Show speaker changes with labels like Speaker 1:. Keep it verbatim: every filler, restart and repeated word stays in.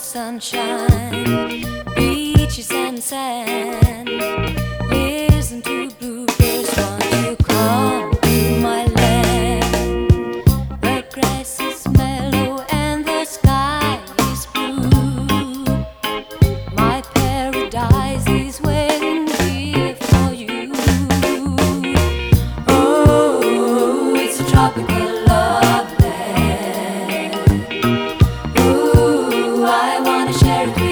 Speaker 1: sunshine, beaches and sand. Listen to bluebirds want to come to my land. The grass is mellow and the sky is blue. My paradise is waiting here for you. Oh, it's a tropical love land. Ooh, I wanna share it with you.